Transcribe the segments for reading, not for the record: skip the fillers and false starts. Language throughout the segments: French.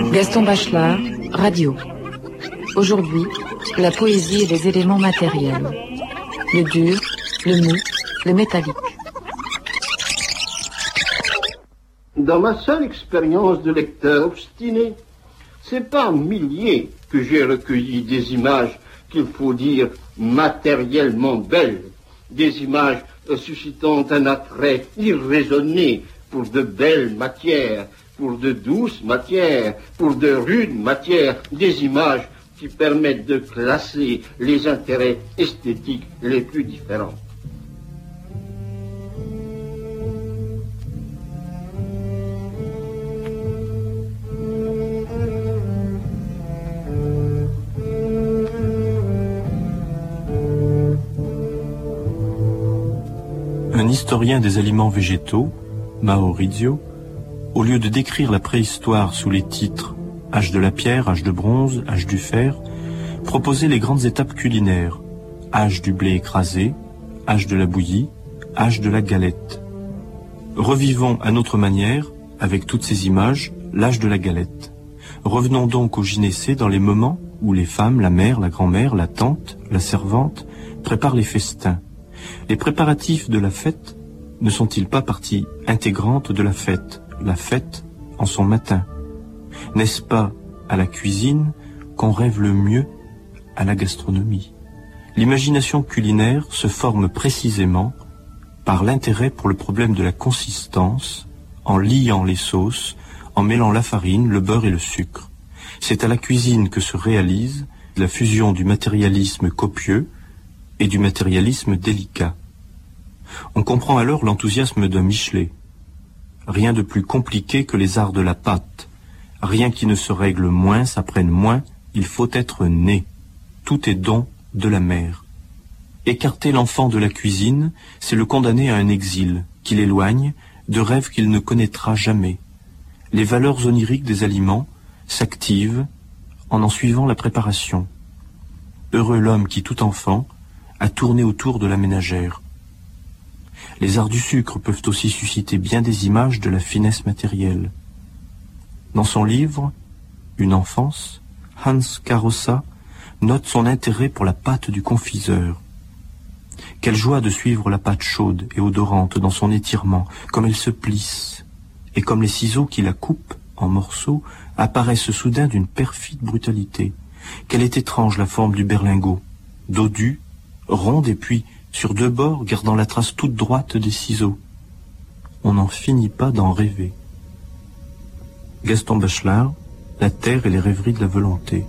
Gaston Bachelard, radio. Aujourd'hui, la poésie et les éléments matériels. Le dur, le mou, le métallique. Dans ma seule expérience de lecteur obstiné, c'est par milliers que j'ai recueilli des images qu'il faut dire matériellement belles, des images suscitant un attrait irraisonné pour de belles matières, pour de douces matières, pour de rudes matières, des images qui permettent de classer les intérêts esthétiques les plus différents. Un historien des aliments végétaux, Maurizio, au lieu de décrire la préhistoire sous les titres « Âge de la pierre, âge de bronze, âge du fer », proposait les grandes étapes culinaires, âge du blé écrasé, âge de la bouillie, âge de la galette. Revivons à notre manière, avec toutes ces images, l'âge de la galette. Revenons donc au gynécée dans les moments où les femmes, la mère, la grand-mère, la tante, la servante, préparent les festins. Les préparatifs de la fête ne sont-ils pas partie intégrante de la fête en son matin? N'est-ce pas à la cuisine qu'on rêve le mieux à la gastronomie? L'imagination culinaire se forme précisément par l'intérêt pour le problème de la consistance, en liant les sauces, en mêlant la farine, le beurre et le sucre. C'est à la cuisine que se réalise la fusion du matérialisme copieux et du matérialisme délicat. On comprend alors l'enthousiasme d'un Michelet. Rien de plus compliqué que les arts de la pâte. Rien qui ne se règle moins, s'apprenne moins, il faut être né. Tout est don de la mère. Écarter l'enfant de la cuisine, c'est le condamner à un exil, qui l'éloigne de rêves qu'il ne connaîtra jamais. Les valeurs oniriques des aliments s'activent en suivant la préparation. Heureux l'homme qui, tout enfant, a tourné autour de la ménagère. Les arts du sucre peuvent aussi susciter bien des images de la finesse matérielle. Dans son livre « Une enfance », Hans Carossa note son intérêt pour la pâte du confiseur. Quelle joie de suivre la pâte chaude et odorante dans son étirement, comme elle se plisse, et comme les ciseaux qui la coupent en morceaux apparaissent soudain d'une perfide brutalité. Quelle est étrange la forme du berlingot, dodu, ronde et puis, sur deux bords, gardant la trace toute droite des ciseaux. On n'en finit pas d'en rêver. Gaston Bachelard, La terre et les rêveries de la volonté.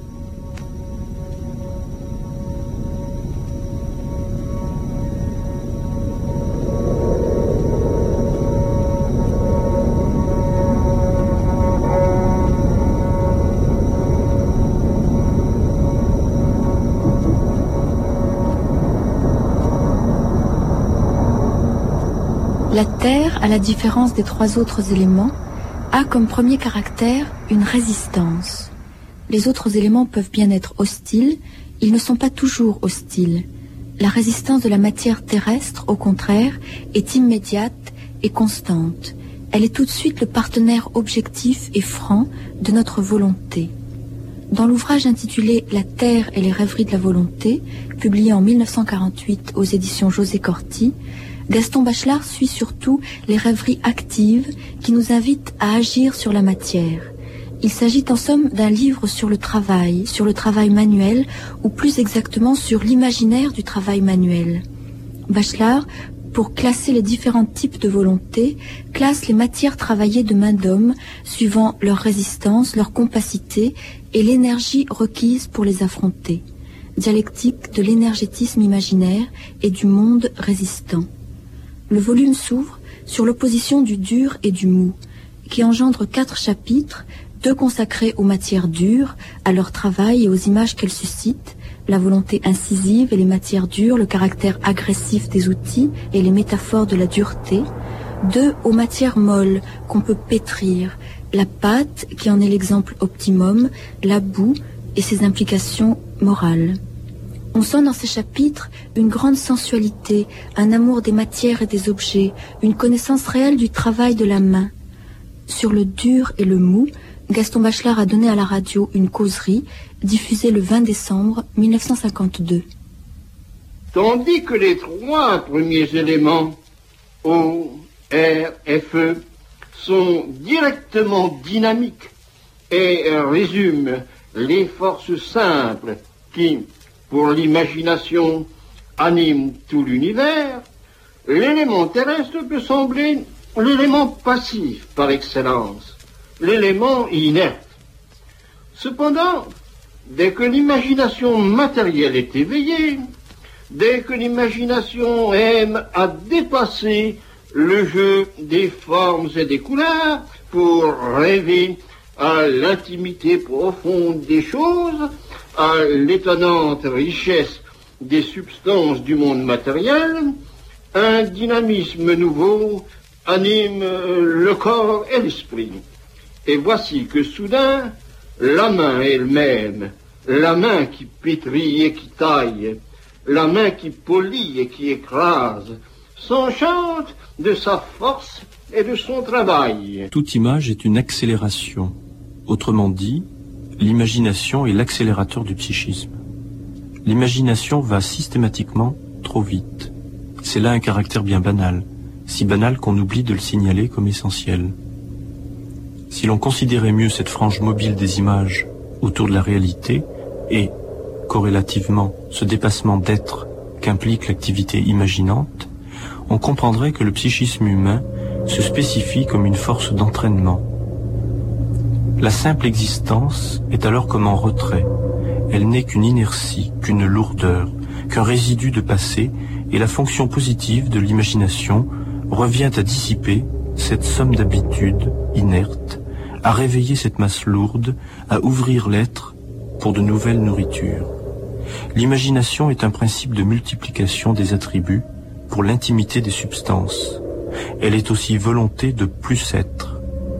La terre, à la différence des trois autres éléments, a comme premier caractère une résistance. Les autres éléments peuvent bien être hostiles, ils ne sont pas toujours hostiles. La résistance de la matière terrestre, au contraire, est immédiate et constante. Elle est tout de suite le partenaire objectif et franc de notre volonté. Dans l'ouvrage intitulé « La terre et les rêveries de la volonté », publié en 1948 aux éditions José Corti, Gaston Bachelard suit surtout les rêveries actives qui nous invitent à agir sur la matière. Il s'agit en somme d'un livre sur le travail manuel, ou plus exactement sur l'imaginaire du travail manuel. Bachelard, pour classer les différents types de volonté, classe les matières travaillées de main d'homme, suivant leur résistance, leur compacité et l'énergie requise pour les affronter. Dialectique de l'énergétisme imaginaire et du monde résistant. Le volume s'ouvre sur l'opposition du dur et du mou, qui engendre 4 chapitres, 2 consacrés aux matières dures, à leur travail et aux images qu'elles suscitent, la volonté incisive et les matières dures, le caractère agressif des outils et les métaphores de la dureté, 2 aux matières molles qu'on peut pétrir, la pâte qui en est l'exemple optimum, la boue et ses implications morales. On sent dans ces chapitres une grande sensualité, un amour des matières et des objets, une connaissance réelle du travail de la main. sur le dur et le mou, Gaston Bachelard a donné à la radio une causerie diffusée le 20 décembre 1952. Tandis que les trois premiers éléments, eau, air et feu, sont directement dynamiques et résument les forces simples qui, pour l'imagination, animent tout l'univers, l'élément terrestre peut sembler l'élément passif par excellence, l'élément inerte. Cependant, dès que l'imagination matérielle est éveillée, dès que l'imagination aime à dépasser le jeu des formes et des couleurs pour rêver à l'intimité profonde des choses, à l'étonnante richesse des substances du monde matériel, un dynamisme nouveau anime le corps et l'esprit. Et voici que soudain, la main elle-même, la main qui pétrit et qui taille, la main qui polit et qui écrase, s'enchante de sa force et de son travail. Toute image est une accélération. Autrement dit, l'imagination est l'accélérateur du psychisme. L'imagination va systématiquement trop vite. C'est là un caractère bien banal, si banal qu'on oublie de le signaler comme essentiel. Si l'on considérait mieux cette frange mobile des images autour de la réalité et, corrélativement, ce dépassement d'être qu'implique l'activité imaginante, on comprendrait que le psychisme humain se spécifie comme une force d'entraînement. La simple existence est alors comme en retrait. Elle n'est qu'une inertie, qu'une lourdeur, qu'un résidu de passé, et la fonction positive de l'imagination revient à dissiper cette somme d'habitudes inertes, à réveiller cette masse lourde, à ouvrir l'être pour de nouvelles nourritures. L'imagination est un principe de multiplication des attributs pour l'intimité des substances. Elle est aussi volonté de plus être.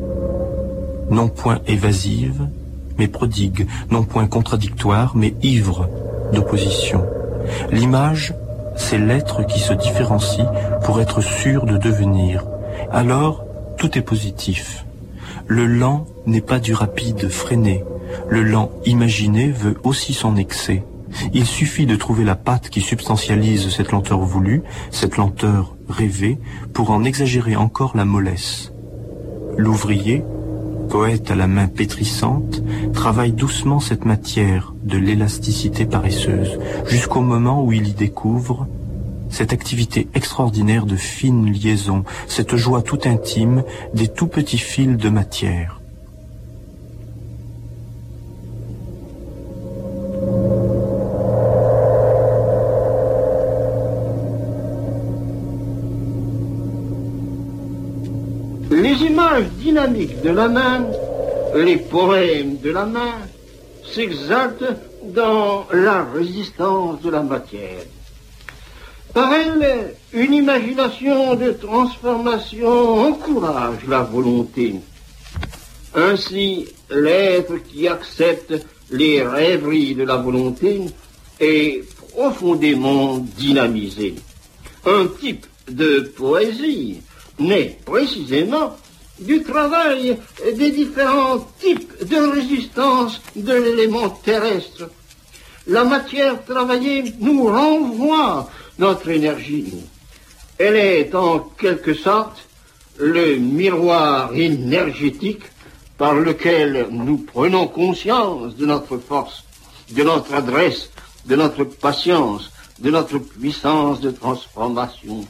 Non point évasive, mais prodigue, non point contradictoire, mais ivre d'opposition. L'image, c'est l'être qui se différencie pour être sûr de devenir. Alors, tout est positif. Le lent n'est pas du rapide freiné. Le lent imaginé veut aussi son excès. Il suffit de trouver la patte qui substantialise cette lenteur voulue, cette lenteur rêvée, pour en exagérer encore la mollesse. L'ouvrier, poète à la main pétrissante, travaille doucement cette matière de l'élasticité paresseuse, jusqu'au moment où il y découvre cette activité extraordinaire de fine liaison, cette joie tout intime des tout petits fils de matière. Les images dynamiques de la main, les poèmes de la main, s'exaltent dans la résistance de la matière. Par elle, une imagination de transformation encourage la volonté. Ainsi, l'être qui accepte les rêveries de la volonté est profondément dynamisé. Un type de poésie naît précisément du travail des différents types de résistance de l'élément terrestre. La matière travaillée nous renvoie notre énergie. Elle est en quelque sorte le miroir énergétique par lequel nous prenons conscience de notre force, de notre adresse, de notre patience, de notre puissance de transformation.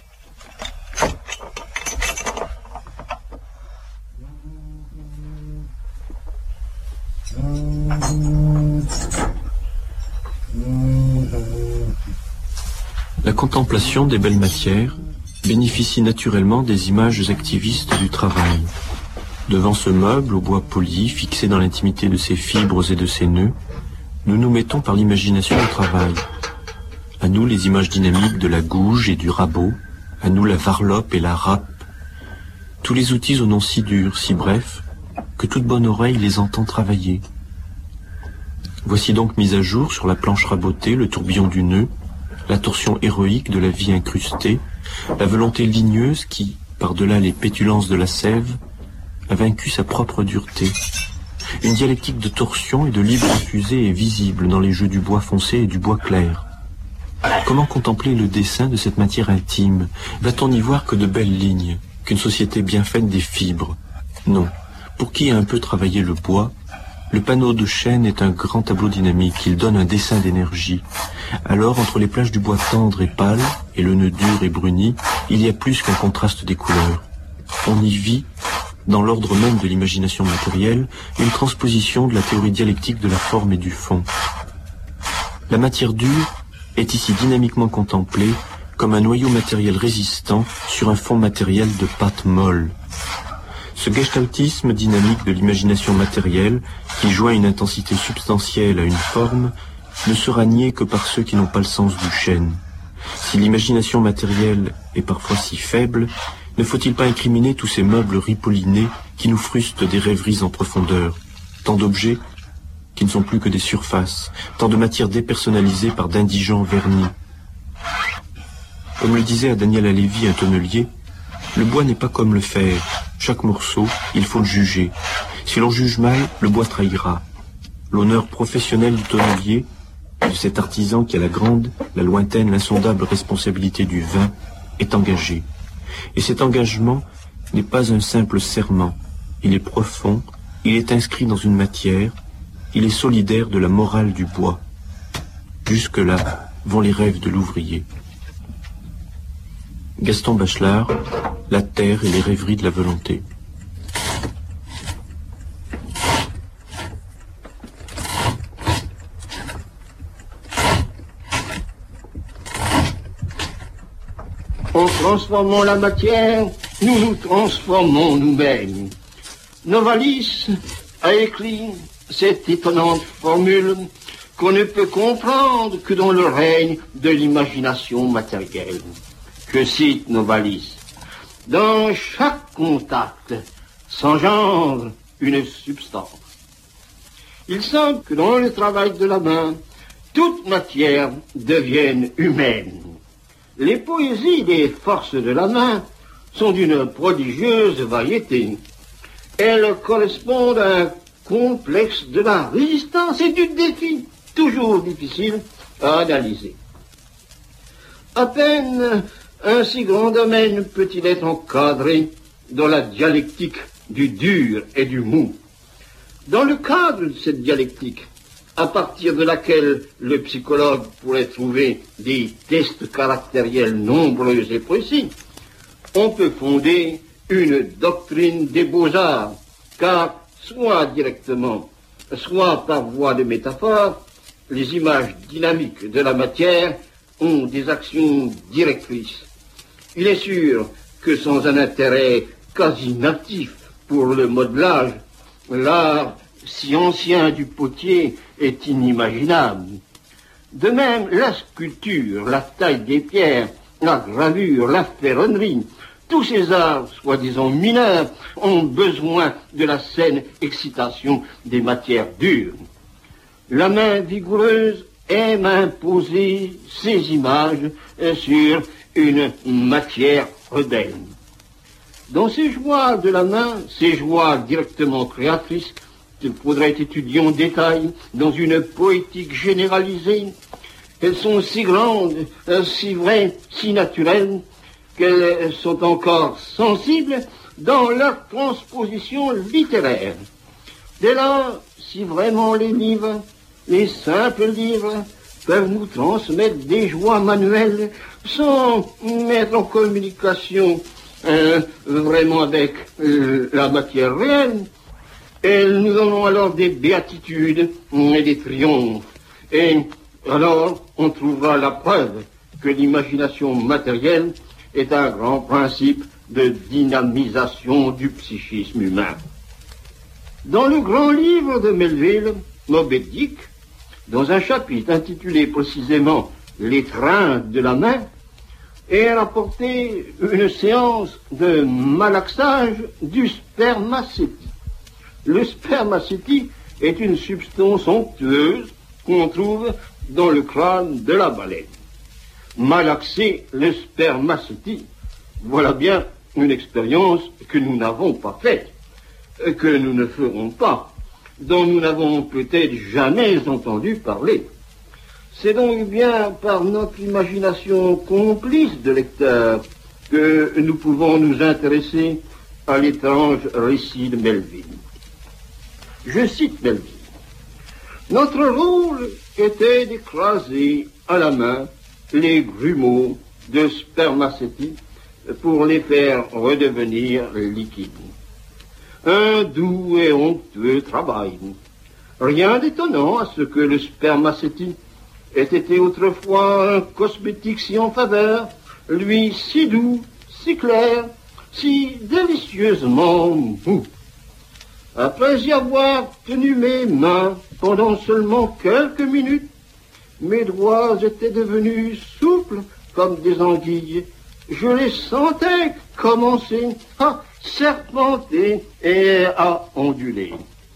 La contemplation des belles matières bénéficie naturellement des images activistes du travail. Devant ce meuble au bois poli, fixé dans l'intimité de ses fibres et de ses nœuds, nous nous mettons par l'imagination au travail. À nous les images dynamiques de la gouge et du rabot, à nous la varlope et la râpe, tous les outils au nom si dur, si bref, que toute bonne oreille les entend travailler. Voici donc mis à jour sur la planche rabotée le tourbillon du nœud, la torsion héroïque de la vie incrustée, la volonté ligneuse qui, par-delà les pétulances de la sève, a vaincu sa propre dureté. Une dialectique de torsion et de libre fusée est visible dans les jeux du bois foncé et du bois clair. Comment contempler le dessin de cette matière intime? Va-t-on n'y voir que de belles lignes, qu'une société bien faite des fibres? Non. Pour qui a un peu travaillé le bois, le panneau de chêne est un grand tableau dynamique. Il donne un dessin d'énergie. Alors, entre les plages du bois tendre et pâle et le nœud dur et bruni, il y a plus qu'un contraste des couleurs. On y vit, dans l'ordre même de l'imagination matérielle, une transposition de la théorie dialectique de la forme et du fond. La matière dure est ici dynamiquement contemplée comme un noyau matériel résistant sur un fond matériel de pâte molle. Ce gestaltisme dynamique de l'imagination matérielle, qui joint une intensité substantielle à une forme, ne sera nié que par ceux qui n'ont pas le sens du chêne. Si l'imagination matérielle est parfois si faible, ne faut-il pas incriminer tous ces meubles ripollinés qui nous frustent des rêveries en profondeur? Tant d'objets qui ne sont plus que des surfaces, tant de matières dépersonnalisées par d'indigents vernis. Comme le disait à Daniel Halévy un tonnelier, le bois n'est pas comme le fer. Chaque morceau, il faut le juger. Si l'on juge mal, le bois trahira. L'honneur professionnel du tonnelier, de cet artisan qui a la grande, la lointaine, l'insondable responsabilité du vin, est engagé. Et cet engagement n'est pas un simple serment. Il est profond, il est inscrit dans une matière, il est solidaire de la morale du bois. Jusque-là vont les rêves de l'ouvrier. Gaston Bachelard, La terre et les rêveries de la volonté. En transformant la matière, nous nous transformons nous-mêmes. Novalis a écrit cette étonnante formule qu'on ne peut comprendre que dans le règne de l'imagination matérielle. Je cite Novalis. Dans chaque contact s'engendre une substance. Il semble que dans le travail de la main, toute matière devienne humaine. Les poésies des forces de la main sont d'une prodigieuse variété. Elles correspondent à un complexe de la résistance et du défi, toujours difficile à analyser. À peine un si grand domaine peut-il être encadré dans la dialectique du dur et du mou. Dans le cadre de cette dialectique, à partir de laquelle le psychologue pourrait trouver des tests caractériels nombreux et précis, on peut fonder une doctrine des beaux-arts, car soit directement, soit par voie de métaphore, les images dynamiques de la matière ont des actions directrices. Il est sûr que sans un intérêt quasi natif pour le modelage, l'art si ancien du potier est inimaginable. De même, la sculpture, la taille des pierres, la gravure, la ferronnerie, tous ces arts, soi-disant mineurs, ont besoin de la saine excitation des matières dures. La main vigoureuse aime imposer ses images sur une matière rebelle. Dans ces joies de la main, ces joies directement créatrices, qu'il faudrait étudier en détail dans une poétique généralisée, elles sont si grandes, si vraies, si naturelles, qu'elles sont encore sensibles dans leur transposition littéraire. Dès lors, si vraiment les livres, les simples livres, peuvent nous transmettre des joies manuelles sans mettre en communication vraiment avec la matière réelle, et nous aurons alors des béatitudes et des triomphes. Et alors, on trouvera la preuve que l'imagination matérielle est un grand principe de dynamisation du psychisme humain. Dans le grand livre de Melville, Moby Dick, dans un chapitre intitulé précisément « L'étreinte de la main », est rapportée une séance de malaxage du spermacétie. Le spermacétie est une substance onctueuse qu'on trouve dans le crâne de la baleine. Malaxer le spermacétie, voilà bien une expérience que nous n'avons pas faite. que nous ne ferons pas, dont nous n'avons peut-être jamais entendu parler. C'est donc bien par notre imagination complice de lecteur que nous pouvons nous intéresser à l'étrange récit de Melville. Je cite Melville. Notre rôle était d'écraser à la main les grumeaux de spermacétie pour les faire redevenir liquides. Un doux et honteux travail. Rien d'étonnant à ce que le spermacétie ait été autrefois un cosmétique si en faveur, lui si doux, si clair, si délicieusement mou. Après y avoir tenu mes mains pendant seulement quelques minutes, mes doigts étaient devenus souples comme des anguilles. Je les sentais commencer à serpenter et à onduler.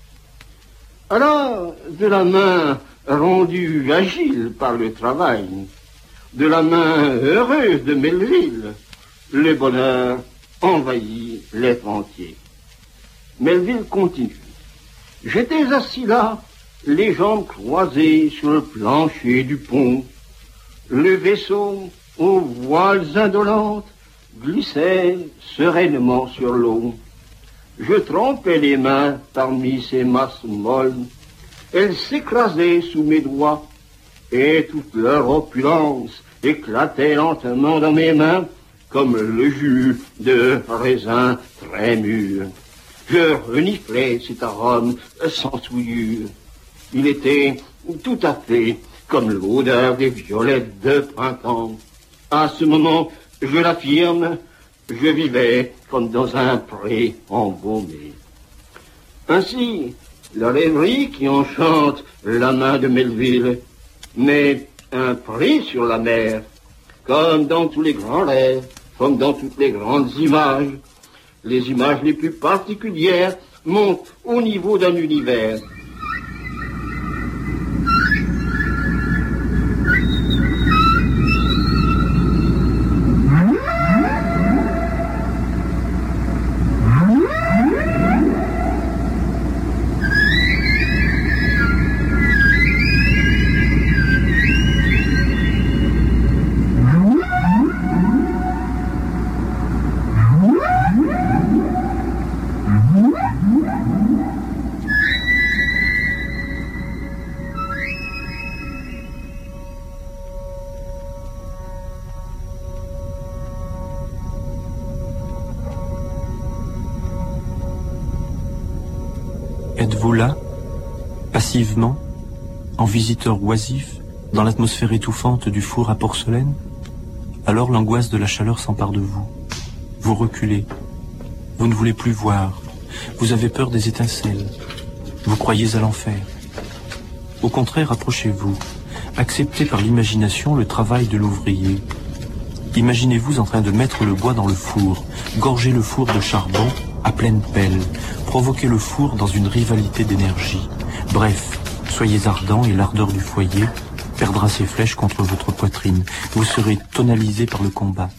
Alors, de la main rendue agile par le travail, de la main heureuse de Melville, le bonheur envahit l'être entier. Melville continue. J'étais assis là, les jambes croisées sur le plancher du pont. Le vaisseau, aux voiles indolentes, glissait sereinement sur l'eau. Je trempais les mains parmi ces masses molles. Elles s'écrasaient sous mes doigts, et toute leur opulence éclatait lentement dans mes mains comme le jus de raisin très mûr. Je reniflais cet arôme sans souillure. Il était tout à fait comme l'odeur des violettes de printemps. À ce moment, je l'affirme, je vivais comme dans un pré embaumé. Ainsi, la rêverie qui enchante la main de Melville met un prix sur la mer, comme dans tous les grands rêves, comme dans toutes les grandes images. Les images les plus particulières montent au niveau d'un univers. Êtes-vous là, passivement, en visiteur oisif, dans l'atmosphère étouffante du four à porcelaine? Alors l'angoisse de la chaleur s'empare de vous. Vous reculez. Vous ne voulez plus voir. Vous avez peur des étincelles. Vous croyez à l'enfer. Au contraire, approchez-vous. Acceptez par l'imagination le travail de l'ouvrier. Imaginez-vous en train de mettre le bois dans le four, gorger le four de charbon à pleine pelle, provoquer le four dans une rivalité d'énergie. Bref, soyez ardent et l'ardeur du foyer perdra ses flèches contre votre poitrine. Vous serez tonalisé par le combat.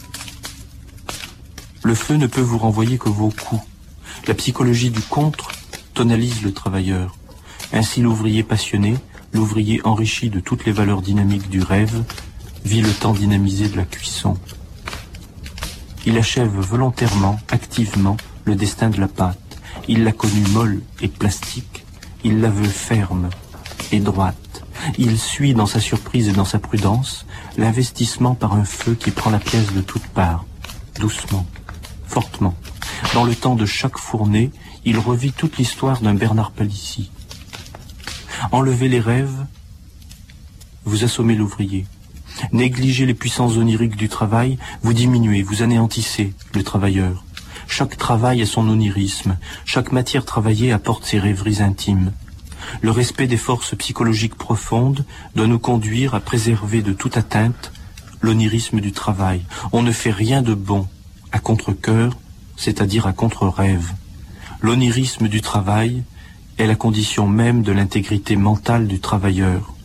Le feu ne peut vous renvoyer que vos coups. La psychologie du contre tonalise le travailleur. Ainsi l'ouvrier passionné, l'ouvrier enrichi de toutes les valeurs dynamiques du rêve, vit le temps dynamisé de la cuisson. Il achève volontairement, activement, le destin de la pâte. Il l'a connue molle et plastique, il la veut ferme et droite. Il suit dans sa surprise et dans sa prudence l'investissement par un feu qui prend la pièce de toutes parts, doucement, fortement. Dans le temps de chaque fournée, il revit toute l'histoire d'un Bernard Palissy. Enlevez les rêves, vous assommez l'ouvrier. Négligez les puissances oniriques du travail, vous diminuez, vous anéantissez le travailleur. Chaque travail a son onirisme, chaque matière travaillée apporte ses rêveries intimes. Le respect des forces psychologiques profondes doit nous conduire à préserver de toute atteinte l'onirisme du travail. On ne fait rien de bon à contre-cœur, c'est-à-dire à contre-rêve. L'onirisme du travail est la condition même de l'intégrité mentale du travailleur.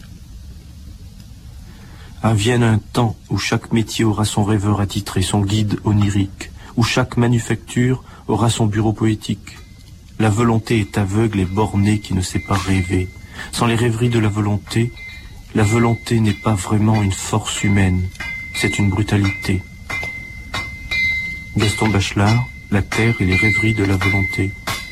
Vienne un temps où chaque métier aura son rêveur attitré, son guide onirique, où chaque manufacture aura son bureau poétique. la volonté est aveugle et bornée qui ne sait pas rêver. Sans les rêveries de la volonté n'est pas vraiment une force humaine, c'est une brutalité. Gaston Bachelard, La Terre et les rêveries de la volonté.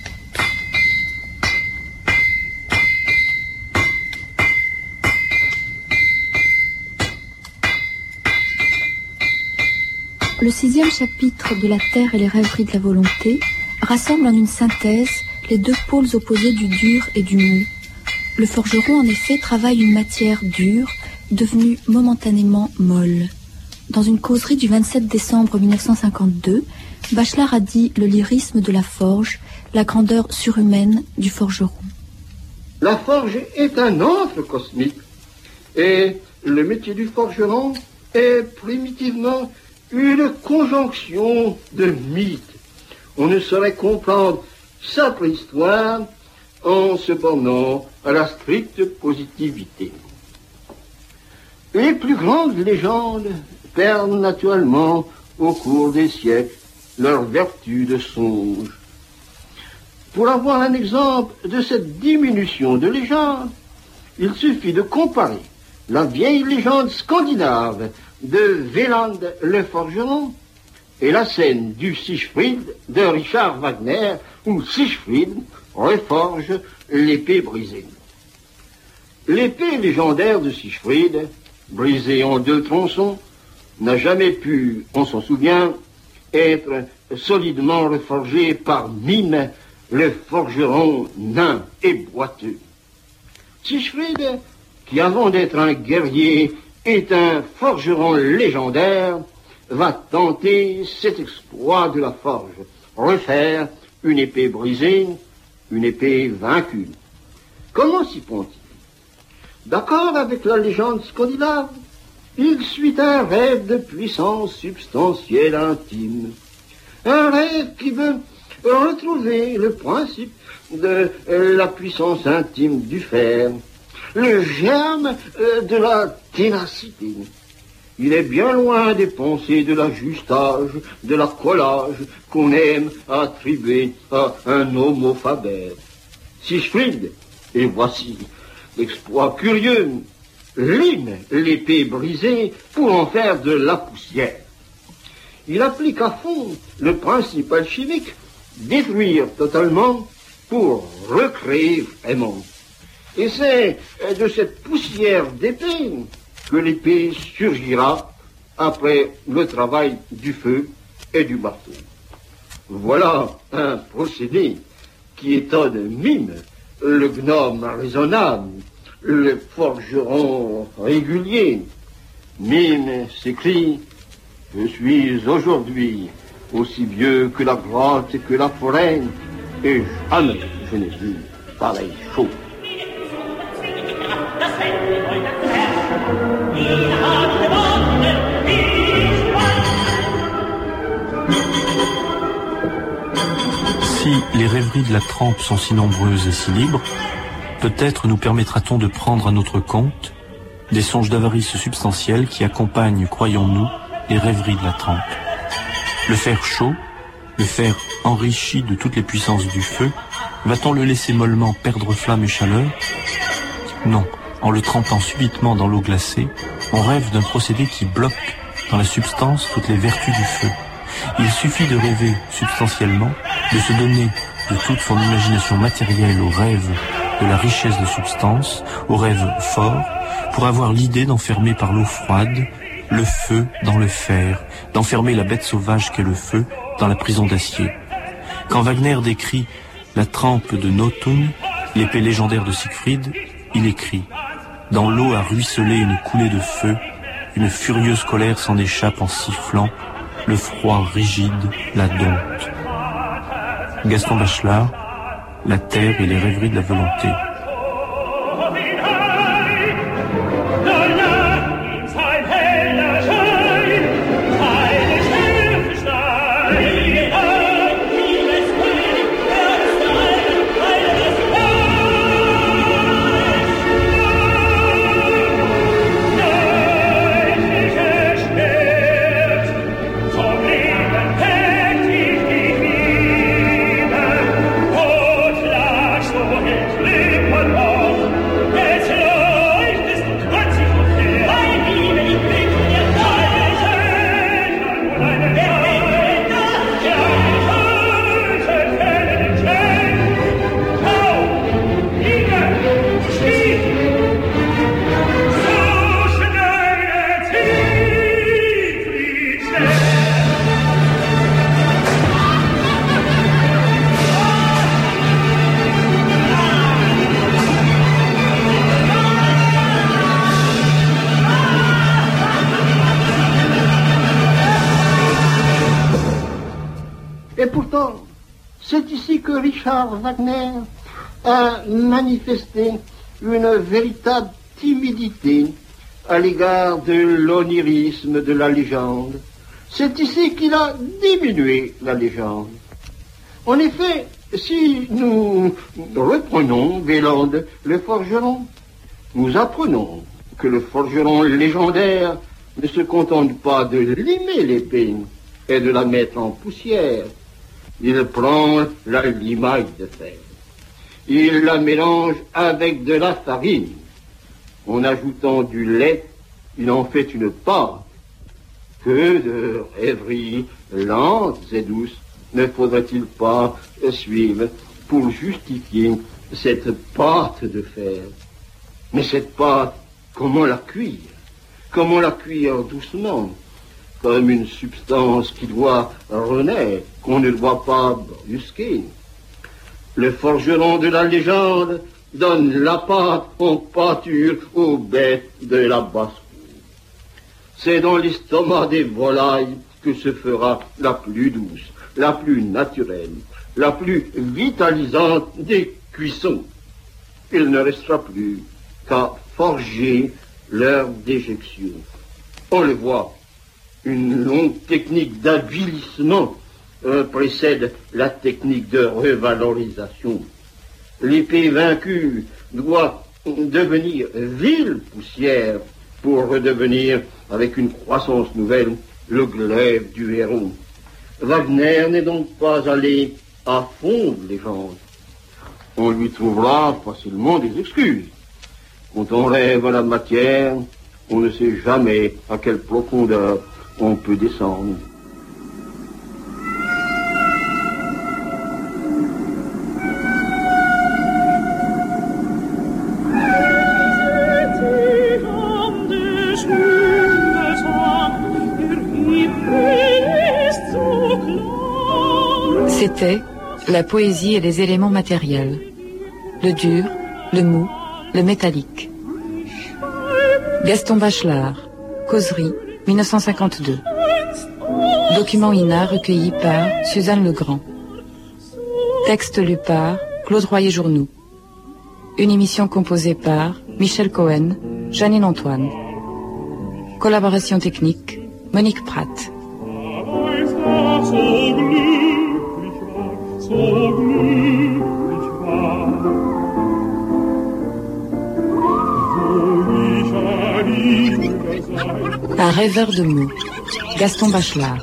Le 6e chapitre de La Terre et les rêveries de la volonté rassemble en une synthèse les deux pôles opposés du dur et du mou. Le forgeron, en effet, travaille une matière dure, devenue momentanément molle. Dans une causerie du 27 décembre 1952, Bachelard a dit le lyrisme de la forge, la grandeur surhumaine du forgeron. La forge est un antre cosmique et le métier du forgeron est primitivement une conjonction de mythes. On ne saurait comprendre sa préhistoire en se bornant à la stricte positivité. Les plus grandes légendes perdent naturellement au cours des siècles leur vertu de songe. Pour avoir un exemple de cette diminution de légende, il suffit de comparer la vieille légende scandinave de Wieland le forgeron et la scène du Siegfried de Richard Wagner où Siegfried reforge l'épée brisée. L'épée légendaire de Siegfried, brisée en 2 tronçons, n'a jamais pu, on s'en souvient, être solidement reforgée par Mime, le forgeron nain et boiteux. Siegfried, qui avant d'être un guerrier est un forgeron légendaire, va tenter cet exploit de la forge, refaire une épée brisée, une épée vaincue. Comment s'y prend-il? D'accord avec la légende scandinave, il suit un rêve de puissance substantielle intime. Un rêve qui veut retrouver le principe de la puissance intime du fer, le germe de la ténacité. Il est bien loin des pensées de l'ajustage, de la collage qu'on aime attribuer à un homo faber. Siegfried, et voici l'exploit curieux, lime l'épée brisée pour en faire de la poussière. Il applique à fond le principe alchimique, détruire totalement pour recréer vraiment. Et c'est de cette poussière d'épée que l'épée surgira après le travail du feu et du marteau. Voilà un procédé qui étonne Mime, le gnome raisonnable, le forgeron régulier. Mime s'écrie: je suis aujourd'hui aussi vieux que la grotte et que la forêt, et jamais je n'ai vu pareille chose. Si les rêveries de la trempe sont si nombreuses et si libres, peut-être nous permettra-t-on de prendre à notre compte des songes d'avarice substantielle qui accompagnent, croyons-nous, les rêveries de la trempe. Le fer chaud, le fer enrichi de toutes les puissances du feu, va-t-on le laisser mollement perdre flamme et chaleur? Non, en le trempant subitement dans l'eau glacée, on rêve d'un procédé qui bloque dans la substance toutes les vertus du feu. Il suffit de rêver substantiellement, de se donner de toute son imagination matérielle au rêve de la richesse de substance, au rêve fort, pour avoir l'idée d'enfermer par l'eau froide le feu dans le fer, d'enfermer la bête sauvage qu'est le feu dans la prison d'acier. Quand Wagner décrit la trempe de Nothung, l'épée légendaire de Siegfried, il écrit: dans l'eau a ruisselé une coulée de feu, une furieuse colère s'en échappe en sifflant, le froid rigide la dompte. Gaston Bachelard, La Terre et les rêveries de la volonté. Oh que Richard Wagner a manifesté une véritable timidité à l'égard de l'onirisme de la légende. C'est ici qu'il a diminué la légende. En effet, si nous reprenons Wieland, le forgeron, nous apprenons que le forgeron légendaire ne se contente pas de limer l'épée et de la mettre en poussière. Il prend la limaille de fer. Il la mélange avec de la farine. En ajoutant du lait, il en fait une pâte. Que de rêveries lentes et douces ne faudrait-il pas suivre pour justifier cette pâte de fer? Mais cette pâte, comment la cuire? Comment la cuire doucement, comme une substance qui doit renaître, qu'on ne doit pas brusquer? Le forgeron de la légende donne la pâte en pâture aux bêtes de la basse-cour. C'est dans l'estomac des volailles que se fera la plus douce, la plus naturelle, la plus vitalisante des cuissons. Il ne restera plus qu'à forger leur déjection. On le voit, une longue technique d'avilissement précède la technique de revalorisation. L'épée vaincue doit devenir vile poussière pour redevenir, avec une croissance nouvelle, le glaive du héros. Wagner n'est donc pas allé à fond de légende. On lui trouvera facilement des excuses. Quand on rêve à la matière, on ne sait jamais à quelle profondeur on peut descendre. C'était la poésie et les éléments matériels. Le dur, le mou, le métallique. Gaston Bachelard, Causerie, 1952. Document INA recueilli par Suzanne Legrand. Texte lu par Claude Royer-Journoux. Une émission composée par Michel Cohen, Janine Antoine. Collaboration technique, Monique Pratt. Un rêveur de mots, Gaston Bachelard.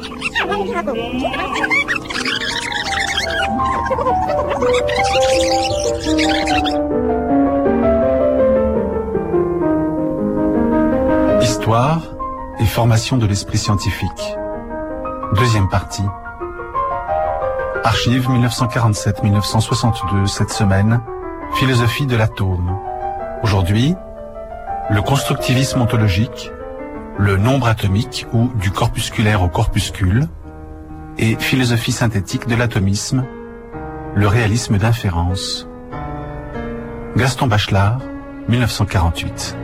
Histoire et formation de l'esprit scientifique. Deuxième partie. Archives 1947-1962, cette semaine, philosophie de l'atome. Aujourd'hui, le constructivisme ontologique, le nombre atomique ou du corpusculaire au corpuscule, et philosophie synthétique de l'atomisme, le réalisme d'inférence. Gaston Bachelard, 1948.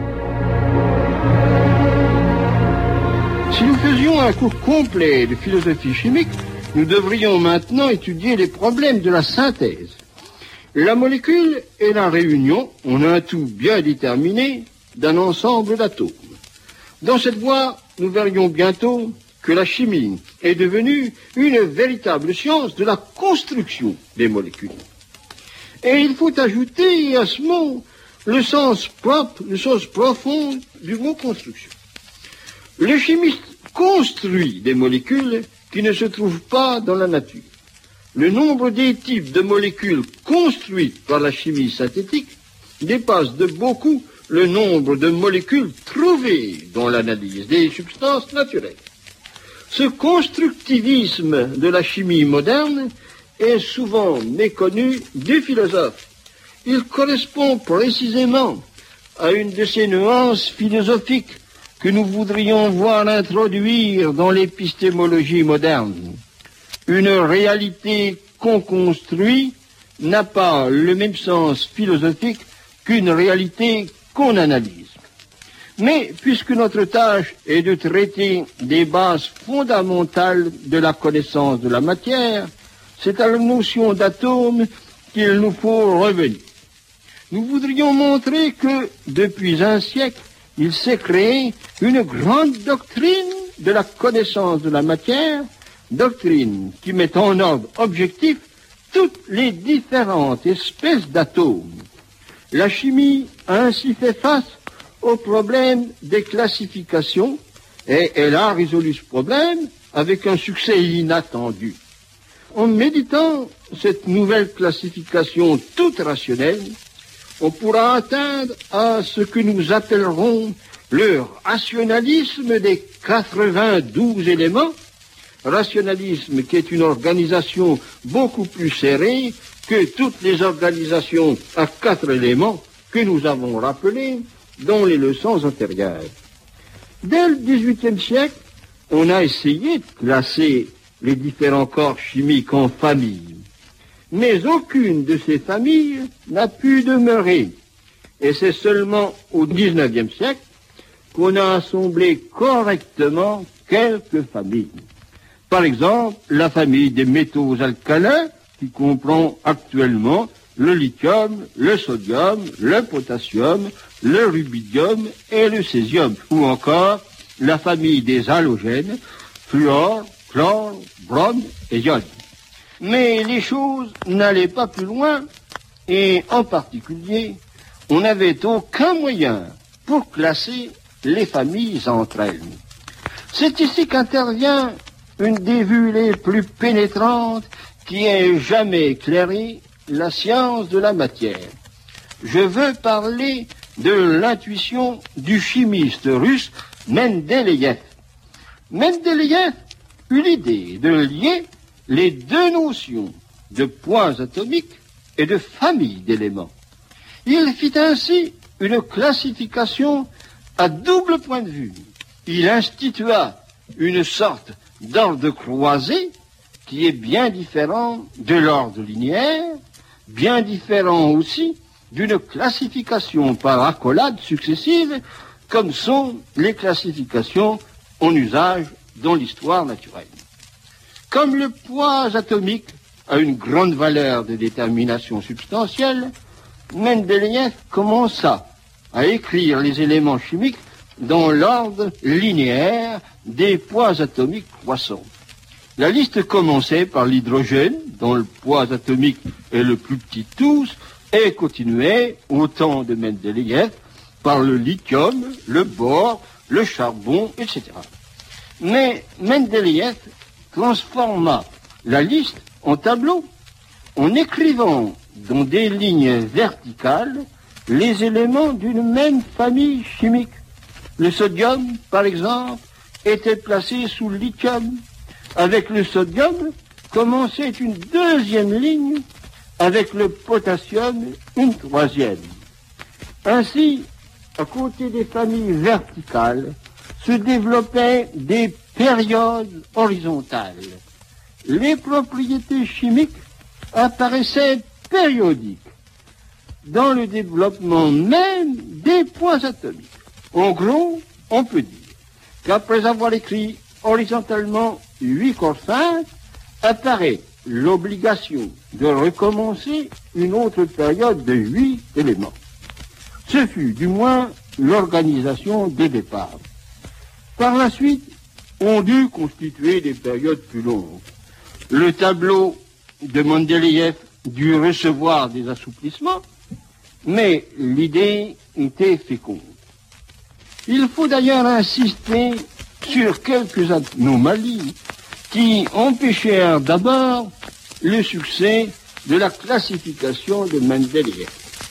Si nous faisions un cours complet de philosophie chimique, nous devrions maintenant étudier les problèmes de la synthèse. La molécule est la réunion, en un tout bien déterminé, d'un ensemble d'atomes. Dans cette voie, nous verrions bientôt que la chimie est devenue une véritable science de la construction des molécules. Et il faut ajouter à ce mot le sens propre, le sens profond du mot construction. Le chimiste construit des molécules qui ne se trouvent pas dans la nature. Le nombre des types de molécules construites par la chimie synthétique dépasse de beaucoup le nombre de molécules trouvées dans l'analyse des substances naturelles. Ce constructivisme de la chimie moderne est souvent méconnu des philosophes. Il correspond précisément à une de ces nuances philosophiques que nous voudrions voir introduire dans l'épistémologie moderne. Une réalité qu'on construit n'a pas le même sens philosophique qu'une réalité qu'on analyse. Mais puisque notre tâche est de traiter des bases fondamentales de la connaissance de la matière, c'est à la notion d'atome qu'il nous faut revenir. Nous voudrions montrer que, depuis un siècle, il s'est créé une grande doctrine de la connaissance de la matière, doctrine qui met en ordre objectif toutes les différentes espèces d'atomes. La chimie a ainsi fait face au problème des classifications et elle a résolu ce problème avec un succès inattendu. En méditant cette nouvelle classification toute rationnelle, on pourra atteindre à ce que nous appellerons le rationalisme des 92 éléments, rationalisme qui est une organisation beaucoup plus serrée que toutes les organisations à 4 éléments que nous avons rappelées dans les leçons antérieures. Dès le XVIIIe siècle, on a essayé de classer les différents corps chimiques en familles. Mais aucune de ces familles n'a pu demeurer. Et c'est seulement au XIXe siècle qu'on a assemblé correctement quelques familles. Par exemple, la famille des métaux alcalins, qui comprend actuellement le lithium, le sodium, le potassium, le rubidium et le césium, ou encore la famille des halogènes, fluor, chlore, brome et iode. Mais les choses n'allaient pas plus loin, et en particulier, on n'avait aucun moyen pour classer les familles entre elles. C'est ici qu'intervient une des vues les plus pénétrantes qui ait jamais éclairé la science de la matière. Je veux parler de l'intuition du chimiste russe Mendeleïev. Mendeleïev eut l'idée de lier les deux notions de poids atomiques et de famille d'éléments. Il fit ainsi une classification à double point de vue. Il institua une sorte d'ordre croisé qui est bien différent de l'ordre linéaire, bien différent aussi d'une classification par accolades successives, comme sont les classifications en usage dans l'histoire naturelle. Comme le poids atomique a une grande valeur de détermination substantielle, Mendeleïev commença à écrire les éléments chimiques dans l'ordre linéaire des poids atomiques croissants. La liste commençait par l'hydrogène, dont le poids atomique est le plus petit de tous, et continuait, au temps de Mendeleïev, par le lithium, le bore, le charbon, etc. Mais Mendeleïev transforma la liste en tableau en écrivant dans des lignes verticales les éléments d'une même famille chimique. Le sodium, par exemple, était placé sous le lithium. Avec le sodium, commençait une deuxième ligne, avec le potassium, une troisième. Ainsi, à côté des familles verticales, se développaient des périodes horizontales. Les propriétés chimiques apparaissaient périodiques dans le développement même des poids atomiques. En gros, on peut dire qu'après avoir écrit horizontalement 8 corps simples, apparaît l'obligation de recommencer une autre période de 8 éléments. Ce fut du moins l'organisation des départs. Par la suite, on dut constituer des périodes plus longues. Le tableau de Mendeleïev dut recevoir des assouplissements, mais l'idée était féconde. Il faut d'ailleurs insister sur quelques anomalies qui empêchèrent d'abord le succès de la classification de Mendeleïev.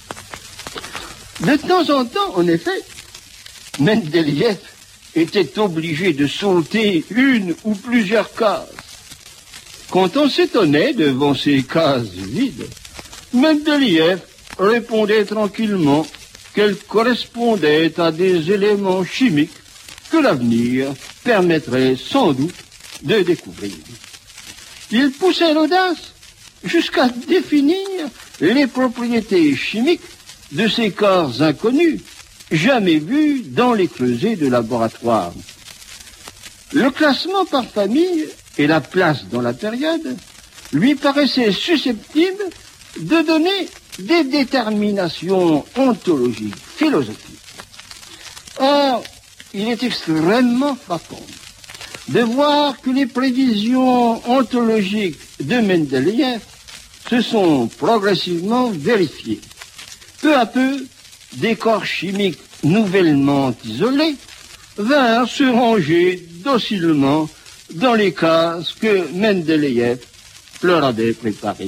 De temps en temps, en effet, Mendeleïev était obligé de sauter une ou plusieurs cases. Quand on s'étonnait devant ces cases vides, Mendeleïev répondait tranquillement qu'elles correspondaient à des éléments chimiques que l'avenir permettrait sans doute de découvrir. Il poussait l'audace jusqu'à définir les propriétés chimiques de ces corps inconnus, jamais vus dans les creusets de laboratoire. Le classement par famille et la place dans la période lui paraissait susceptible de donner des déterminations ontologiques, philosophiques. Or, il est extrêmement frappant de voir que les prévisions ontologiques de Mendeleïev se sont progressivement vérifiées. Peu à peu, des corps chimiques nouvellement isolés vinrent se ranger docilement dans les cases que Mendeleïev leur avait préparées.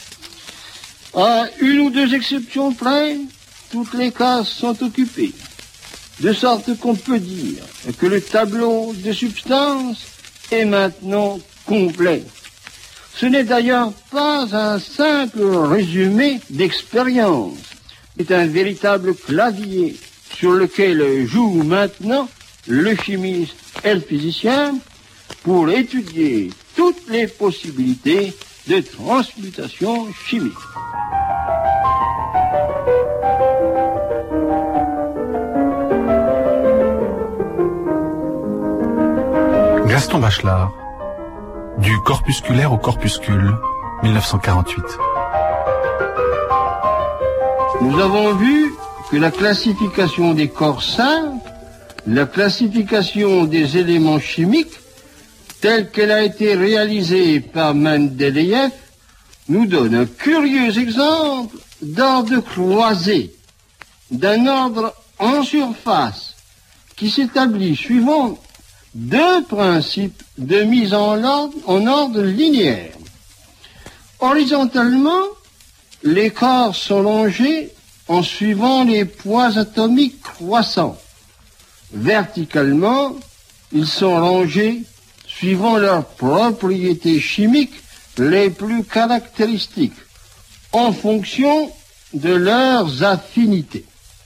À une ou deux exceptions près, toutes les cases sont occupées, de sorte qu'on peut dire que le tableau de substance est maintenant complet. Ce n'est d'ailleurs pas un simple résumé d'expérience, c'est un véritable clavier sur lequel joue maintenant le chimiste et le physicien pour étudier toutes les possibilités de transmutation chimique. Gaston Bachelard, du corpusculaire au corpuscule, 1948. Nous avons vu que la classification des corps simples, la classification des éléments chimiques, telle qu'elle a été réalisée par Mendeleïev, nous donne un curieux exemple d'ordre croisé, d'un ordre en surface qui s'établit suivant deux principes de mise en ordre linéaire. Horizontalement, les corps sont longés en suivant les poids atomiques croissants. Verticalement, ils sont rangés suivant leurs propriétés chimiques les plus caractéristiques, en fonction de leurs affinités.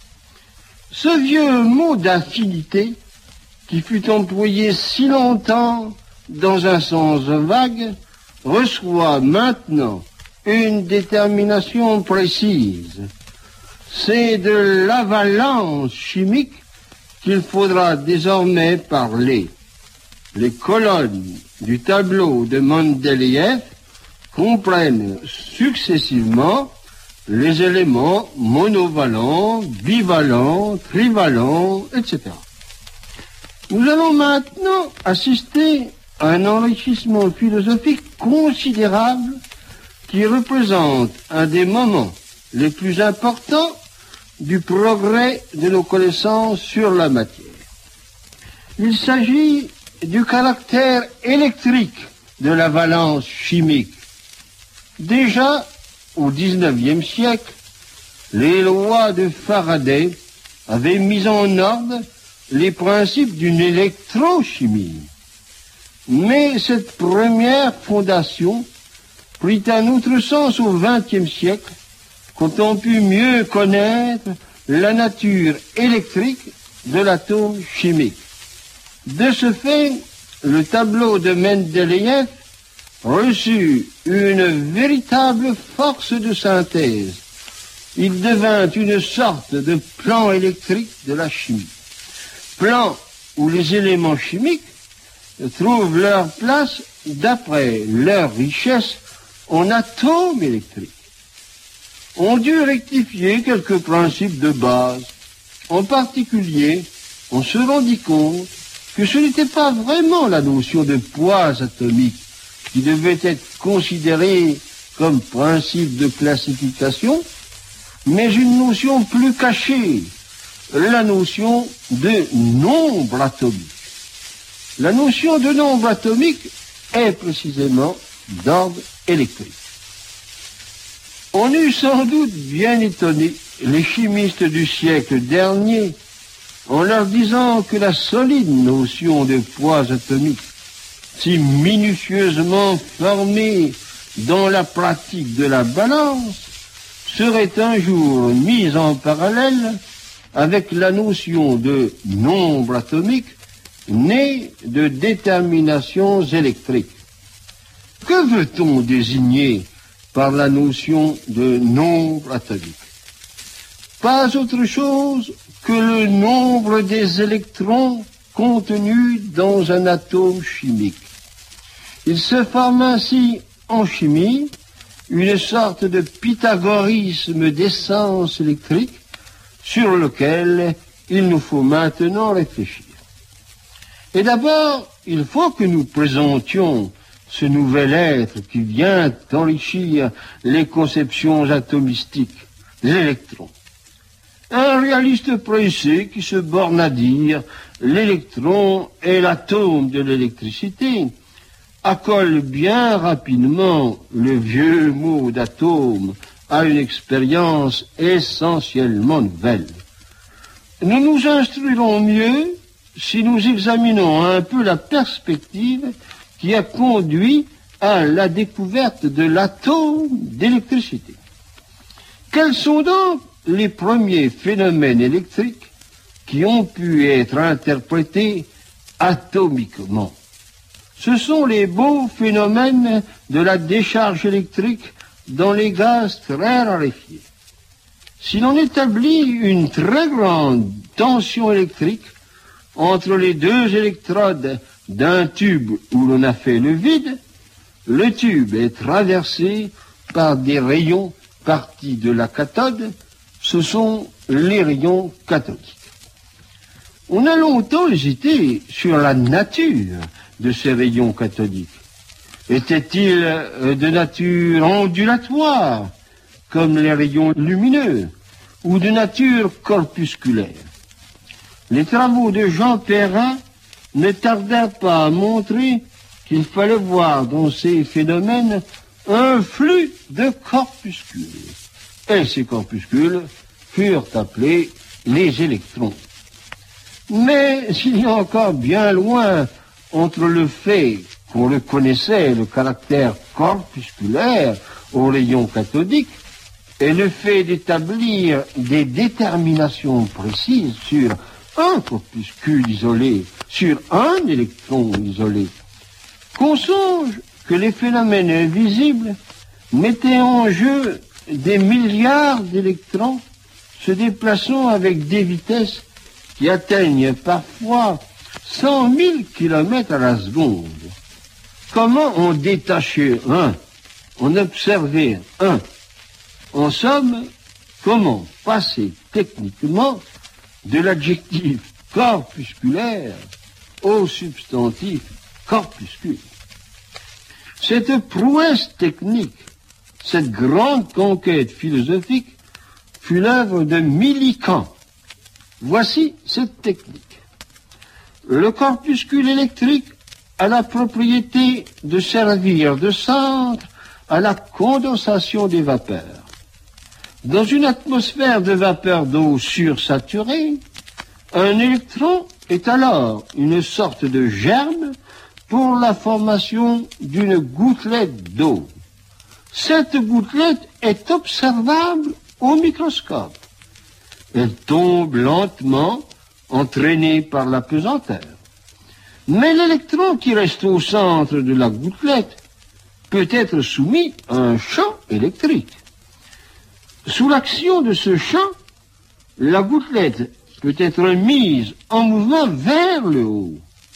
Ce vieux mot d'affinité, qui fut employé si longtemps dans un sens vague, reçoit maintenant une détermination précise. C'est de la valence chimique qu'il faudra désormais parler. Les colonnes du tableau de Mendeleïev comprennent successivement les éléments monovalents, bivalents, trivalents, etc. Nous allons maintenant assister à un enrichissement philosophique considérable qui représente un des moments les plus importants du progrès de nos connaissances sur la matière. Il s'agit du caractère électrique de la valence chimique. Déjà au XIXe siècle, les lois de Faraday avaient mis en ordre les principes d'une électrochimie. Mais cette première fondation prit un autre sens au XXe siècle, quand on put mieux connaître la nature électrique de l'atome chimique. De ce fait, le tableau de Mendeleïev reçut une véritable force de synthèse. Il devint une sorte de plan électrique de la chimie. Plan où les éléments chimiques trouvent leur place d'après leur richesse en atomes électriques. On dut rectifier quelques principes de base. En particulier, on se rendit compte que ce n'était pas vraiment la notion de poids atomique qui devait être considérée comme principe de classification, mais une notion plus cachée, la notion de nombre atomique. La notion de nombre atomique est précisément d'ordre électrique. On eût sans doute bien étonné les chimistes du siècle dernier en leur disant que la solide notion de poids atomique, si minutieusement formée dans la pratique de la balance, serait un jour mise en parallèle avec la notion de nombre atomique née de déterminations électriques. Que veut-on désigner par la notion de nombre atomique? Pas autre chose que le nombre des électrons contenus dans un atome chimique. Il se forme ainsi en chimie une sorte de pythagorisme d'essence électrique sur lequel il nous faut maintenant réfléchir. Et d'abord, il faut que nous présentions ce nouvel être qui vient enrichir les conceptions atomistiques, l'électron. Un réaliste pressé qui se borne à dire l'électron est l'atome de l'électricité accole bien rapidement le vieux mot d'atome à une expérience essentiellement nouvelle. Nous nous instruirons mieux si nous examinons un peu la perspective qui a conduit à la découverte de l'atome d'électricité. Quels sont donc les premiers phénomènes électriques qui ont pu être interprétés atomiquement? Ce sont les beaux phénomènes de la décharge électrique dans les gaz très raréfiés. Si l'on établit une très grande tension électrique entre les deux électrodes d'un tube où l'on a fait le vide, le tube est traversé par des rayons partis de la cathode. Ce sont les rayons cathodiques. On a longtemps hésité sur la nature de ces rayons cathodiques. Étaient-ils de nature ondulatoire, comme les rayons lumineux, ou de nature corpusculaire? Les travaux de Jean Perrin ne tardèrent pas à montrer qu'il fallait voir dans ces phénomènes un flux de corpuscules. Et ces corpuscules furent appelés les électrons. Mais il y a encore bien loin entre le fait qu'on reconnaissait le caractère corpusculaire aux rayons cathodiques et le fait d'établir des déterminations précises sur un corpuscule isolé, sur un électron isolé. Qu'on songe que les phénomènes invisibles mettaient en jeu des milliards d'électrons se déplaçant avec des vitesses qui atteignent parfois 100 000 km à la seconde. Comment on détachait un, on observait un? En somme, comment passer techniquement de l'adjectif corpusculaire au substantif corpuscule? Cette prouesse technique, cette grande conquête philosophique, fut l'œuvre de Millikan. Voici cette technique. Le corpuscule électrique a la propriété de servir de centre à la condensation des vapeurs. Dans une atmosphère de vapeur d'eau sursaturée, un électron est alors une sorte de germe pour la formation d'une gouttelette d'eau. Cette gouttelette est observable au microscope. Elle tombe lentement, entraînée par la pesanteur. Mais l'électron qui reste au centre de la gouttelette peut être soumis à un champ électrique. Sous l'action de ce champ, la gouttelette peut être mise en mouvement vers le haut.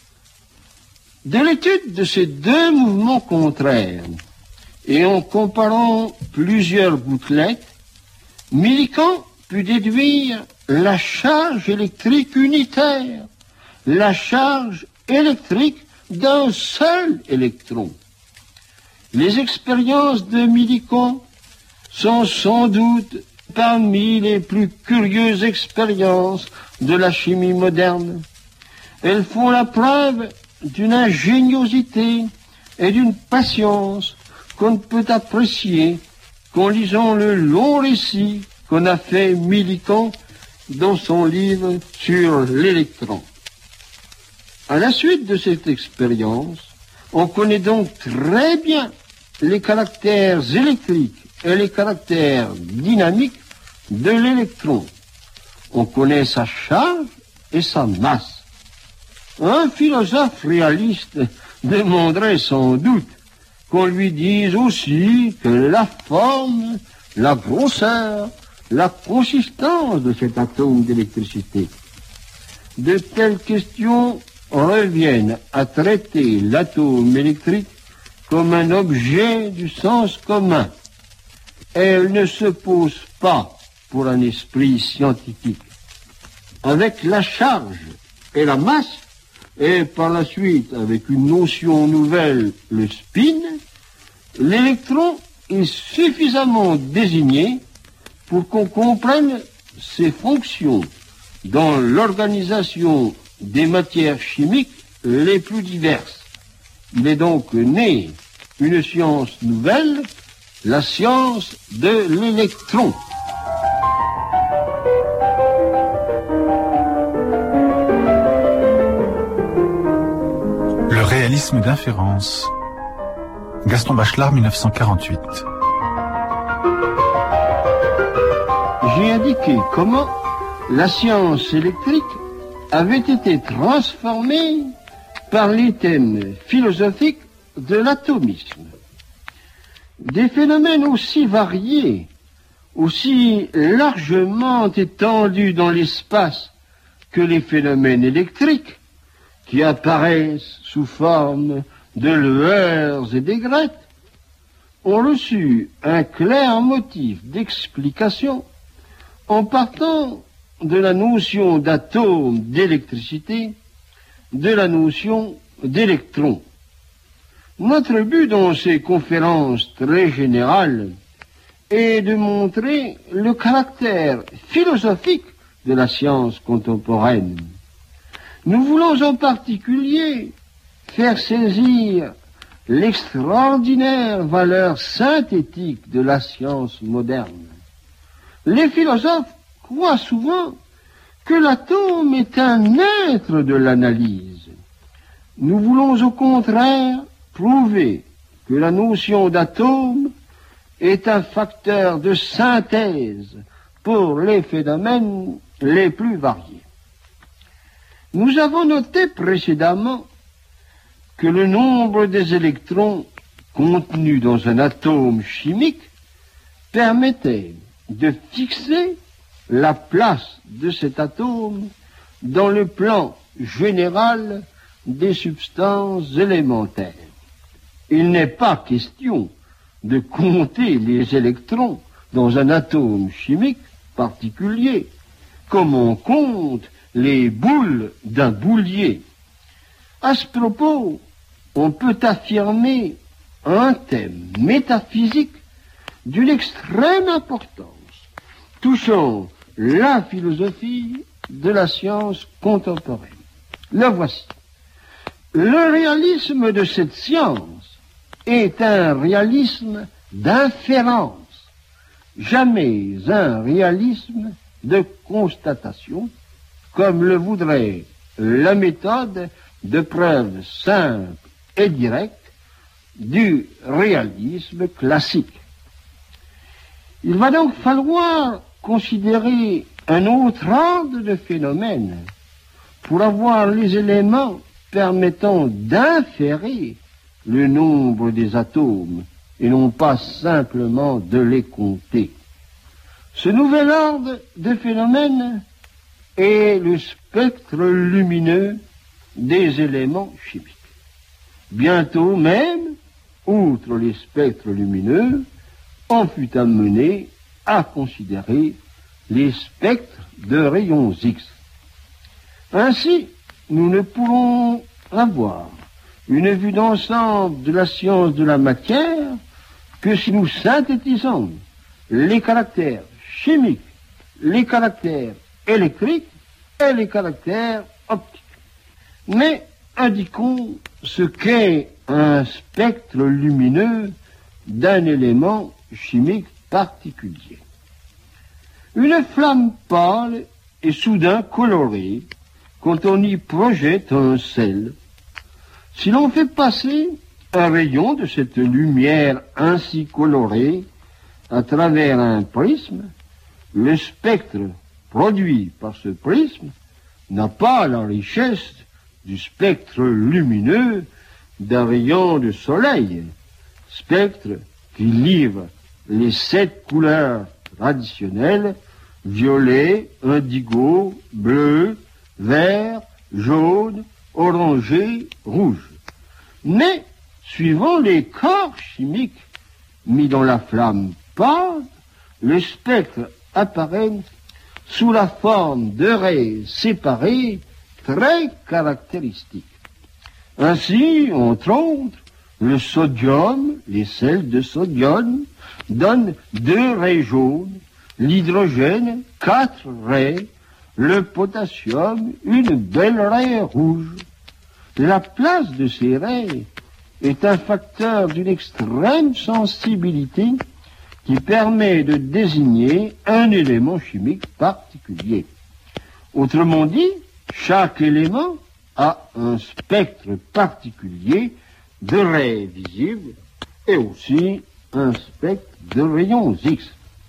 De l'étude de ces deux mouvements contraires, et en comparant plusieurs gouttelettes, Millikan put déduire la charge électrique unitaire, la charge électrique d'un seul électron. Les expériences de Millikan sont sans doute parmi les plus curieuses expériences de la chimie moderne. Elles font la preuve d'une ingéniosité et d'une patience qu'on ne peut apprécier qu'en lisant le long récit qu'on a fait Millikan dans son livre sur l'électron. À la suite de cette expérience, on connaît donc très bien les caractères électriques et les caractères dynamiques de l'électron. On connaît sa charge et sa masse. Un philosophe réaliste demanderait sans doute qu'on lui dise aussi que la forme, la grosseur, la consistance de cet atome d'électricité. De telles questions reviennent à traiter l'atome électrique comme un objet du sens commun. Elle ne se pose pas pour un esprit scientifique. Avec la charge et la masse, et par la suite avec une notion nouvelle, le spin, l'électron est suffisamment désigné pour qu'on comprenne ses fonctions dans l'organisation des matières chimiques les plus diverses. Il est donc né une science nouvelle, la science de l'électron. Le réalisme d'inférence. Gaston Bachelard, 1948. J'ai indiqué comment la science électrique avait été transformée par les thèmes philosophiques de l'atomisme. Des phénomènes aussi variés, aussi largement étendus dans l'espace que les phénomènes électriques, qui apparaissent sous forme de lueurs et d'aigrettes, ont reçu un clair motif d'explication en partant de la notion d'atome d'électricité, de la notion d'électron. Notre but dans ces conférences très générales est de montrer le caractère philosophique de la science contemporaine. Nous voulons en particulier faire saisir l'extraordinaire valeur synthétique de la science moderne. Les philosophes croient souvent que l'atome est un être de l'analyse. Nous voulons au contraire prouver que la notion d'atome est un facteur de synthèse pour les phénomènes les plus variés. Nous avons noté précédemment que le nombre des électrons contenus dans un atome chimique permettait de fixer la place de cet atome dans le plan général des substances élémentaires. Il n'est pas question de compter les électrons dans un atome chimique particulier, comme on compte les boules d'un boulier. À ce propos, on peut affirmer un thème métaphysique d'une extrême importance, touchant la philosophie de la science contemporaine. Le voici. Le réalisme de cette science est un réalisme d'inférence, jamais un réalisme de constatation, comme le voudrait la méthode de preuve simple et directe du réalisme classique. Il va donc falloir considérer un autre ordre de phénomènes pour avoir les éléments permettant d'inférer le nombre des atomes et non pas simplement de les compter. Ce nouvel ordre de phénomènes est le spectre lumineux des éléments chimiques. Bientôt même, outre les spectres lumineux, on fut amené à considérer les spectres de rayons X. Ainsi, nous ne pourrons avoir une vue d'ensemble de la science de la matière que si nous synthétisons les caractères chimiques, les caractères électriques et les caractères optiques. Mais indiquons ce qu'est un spectre lumineux d'un élément chimique particulier. Une flamme pâle est soudain colorée quand on y projette un sel. Si l'on fait passer un rayon de cette lumière ainsi colorée à travers un prisme, le spectre produit par ce prisme n'a pas la richesse du spectre lumineux d'un rayon de soleil, spectre qui livre les 7 couleurs traditionnelles, violet, indigo, bleu, vert, jaune, orangé, rouge. Mais suivant les corps chimiques mis dans la flamme pâle, le spectre apparaît sous la forme de raies séparées très caractéristiques. Ainsi, entre autres, le sodium, les sels de sodium, donnent 2 raies jaunes, l'hydrogène, 4 raies, le potassium, une belle raie rouge. La place de ces raies est un facteur d'une extrême sensibilité qui permet de désigner un élément chimique particulier. Autrement dit, chaque élément a un spectre particulier de raies visibles et aussi un spectre de rayons X.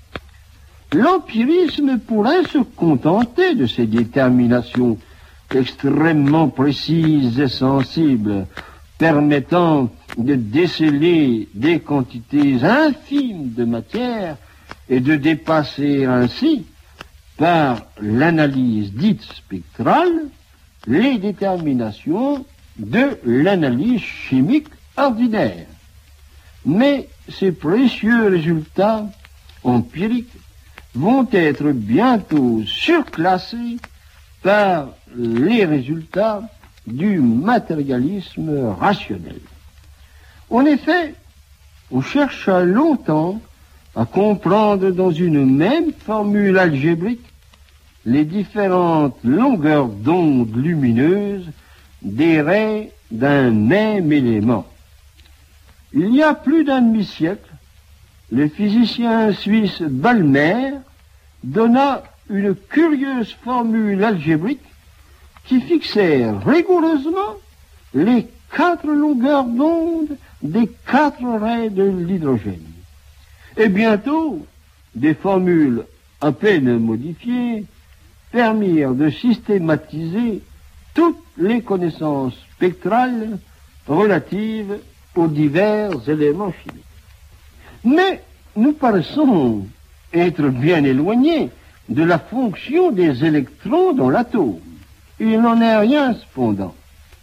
L'empirisme pourrait se contenter de ces déterminations extrêmement précises et sensibles, permettant de déceler des quantités infimes de matière et de dépasser ainsi, par l'analyse dite spectrale, les déterminations de l'analyse chimique ordinaire. Mais ces précieux résultats empiriques vont être bientôt surclassés par les résultats du matérialisme rationnel. En effet, on chercha longtemps à comprendre dans une même formule algébrique les différentes longueurs d'onde lumineuses des raies d'un même élément. Il y a plus d'un demi-siècle, le physicien suisse Balmer donna une curieuse formule algébrique qui fixait rigoureusement les 4 longueurs d'onde des 4 raies de l'hydrogène. Et bientôt, des formules à peine modifiées permirent de systématiser toutes les connaissances spectrales relatives aux divers éléments chimiques. Mais nous paraissons être bien éloignés de la fonction des électrons dans l'atome. Il n'en est rien cependant.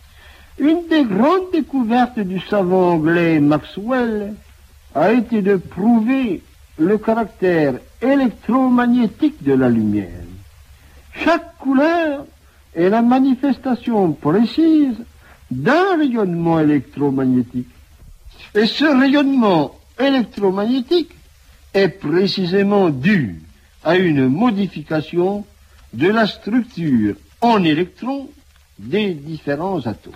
Une des grandes découvertes du savant anglais Maxwell a été de prouver le caractère électromagnétique de la lumière. Chaque couleur est la manifestation précise d'un rayonnement électromagnétique. Et ce rayonnement électromagnétique est précisément dû à une modification de la structure en électrons des différents atomes.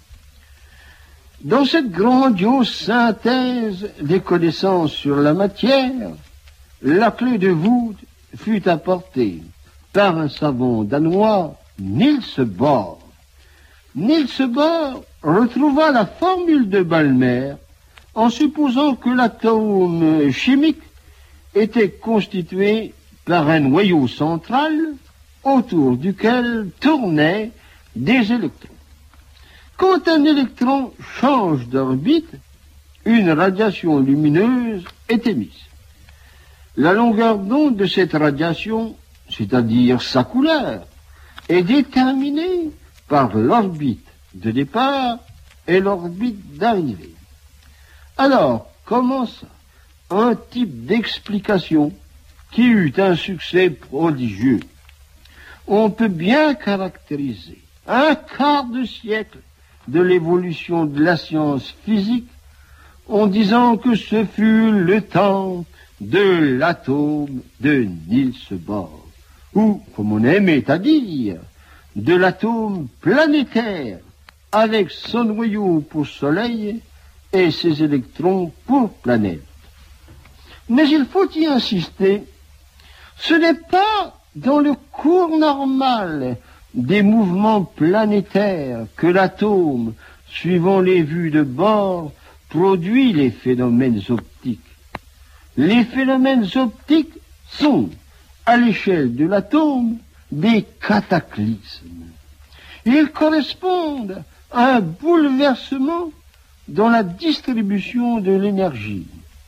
Dans cette grandiose synthèse des connaissances sur la matière, la clé de voûte fut apportée par un savant danois, Niels Bohr. Niels Bohr retrouva la formule de Balmer en supposant que l'atome chimique était constitué par un noyau central autour duquel tournaient des électrons. Quand un électron change d'orbite, une radiation lumineuse est émise. La longueur d'onde de cette radiation, c'est-à-dire sa couleur, est déterminée par l'orbite de départ et l'orbite d'arrivée. Alors, commença un type d'explication qui eut un succès prodigieux. On peut bien caractériser un quart de siècle de l'évolution de la science physique en disant que ce fut le temps de l'atome de Niels Bohr, ou, comme on aimait à dire, de l'atome planétaire, avec son noyau pour soleil et ses électrons pour planète. Mais il faut y insister, ce n'est pas dans le cours normal des mouvements planétaires que l'atome, suivant les vues de Bohr, produit les phénomènes optiques. Les phénomènes optiques sont, à l'échelle de l'atome, des cataclysmes. Ils correspondent à un bouleversement dans la distribution de l'énergie.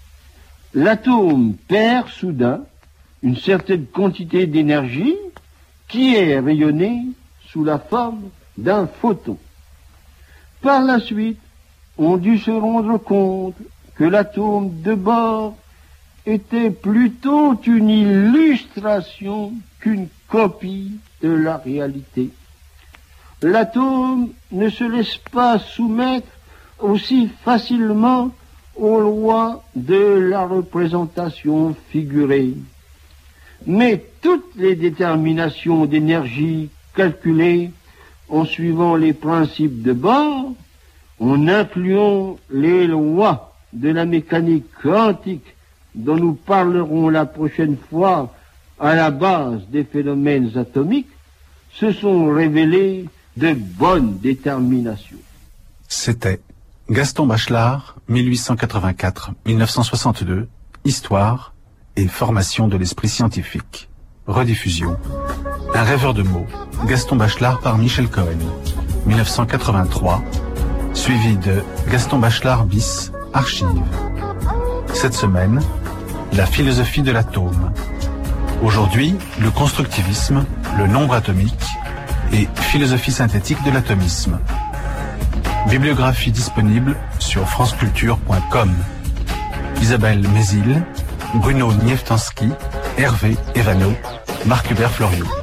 L'atome perd soudain une certaine quantité d'énergie qui est rayonnée sous la forme d'un photon. Par la suite, ont dû se rendre compte que l'atome de bord était plutôt une illustration qu'une copie de la réalité. L'atome ne se laisse pas soumettre aussi facilement aux lois de la représentation figurée. Mais toutes les déterminations d'énergie calculées en suivant les principes de Bohr, en incluant les lois de la mécanique quantique dont nous parlerons la prochaine fois à la base des phénomènes atomiques, se sont révélées de bonnes déterminations. C'était Gaston Bachelard, 1884-1962, Histoire et formation de l'esprit scientifique. Rediffusion. Un rêveur de mots, Gaston Bachelard par Michel Cohen, 1983, suivi de Gaston Bachelard bis, archives. Cette semaine, la philosophie de l'atome. Aujourd'hui, le constructivisme, le nombre atomique et philosophie synthétique de l'atomisme. Bibliographie disponible sur franceculture.com. Isabelle Mézil, Bruno Niewtanski, Hervé Evano, Marc-Hubert Floriot.